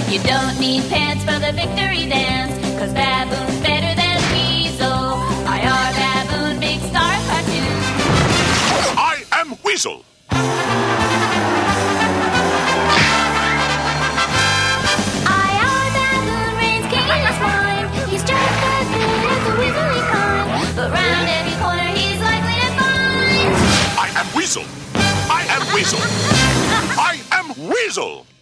You don't need pants for the victory dance, 'cause Baboon's better than Weasel. I.R. Baboon, big star cartoon. I am Weasel. I.R. Baboon reigns king in his mind. He's just as big as the weaselly kind, but round every corner he's likely to find. I am Weasel. I am Weasel. I am Weasel.